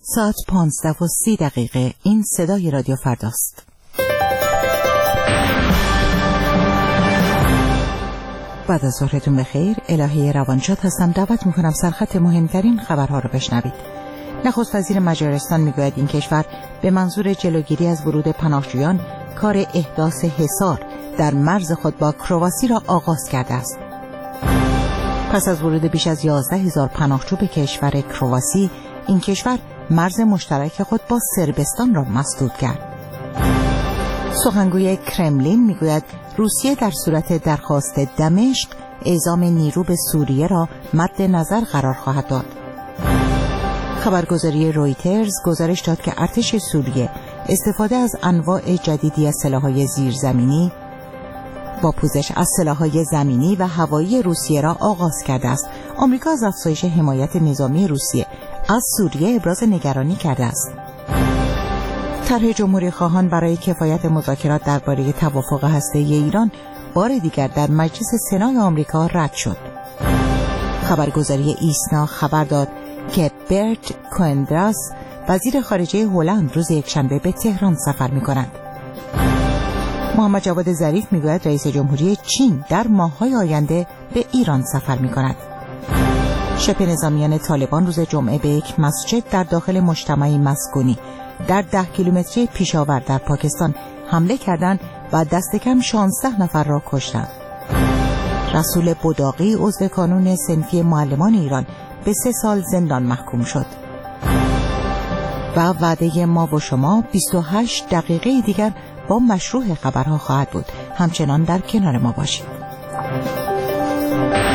ساعت 15:30 این صدای رادیو فرداست. بعد از ظهرتون بخیر. الهه روانشاد هستم. دعوت میکنم سرخط مهمترین خبرها رو بشنوید. نخست وزیر مجارستان میگوید این کشور به منظور جلوگیری از ورود پناهجویان کار احداث حصار در مرز خود با کرواسی را آغاز کرده است. پس از ورود بیش از 11,000 پناهجو به کشور کرواسی، این کشور مرز مشترک خود با صربستان را مسدود کرد. سخنگوی کرملین میگوید روسیه در صورت درخواست دمشق اعزام نیرو به سوریه را مد نظر قرار خواهد داد. خبرگزاری رویترز گزارش داد که ارتش سوریه استفاده از انواع جدیدی از سلاح‌های زیرزمینی با پوزش از سلاح‌های زمینی و هوایی روسیه را آغاز کرده است. آمریکا از افزایش حمایت نظامی روسیه از سوریه ابراز نگرانی کرده است. طرح جمهوری خواهان برای کفایت مذاکرات درباره توافق هسته‌ای ایران بار دیگر در مجلس سنای آمریکا رد شد. خبرگزاری ایسنا خبر داد که برت کوئندراس وزیر خارجه هلند روز یکشنبه به تهران سفر می‌کند. محمد جواد ظریف میگوید رئیس جمهوری چین در ماه‌های آینده به ایران سفر می‌کند. شبه نظامیان طالبان روز جمعه به یک مسجد در داخل مجتمعی مسکونی در 10 کیلومتری پیشاور در پاکستان حمله کردند و دست کم 16 نفر را کشتند. رسول بداقی عضو کانون صنفی معلمان ایران به 3 سال زندان محکوم شد. و وعده ما و شما 28 دقیقه دیگر با مشروع خبرها خواهد بود. همچنان در کنار ما باشید.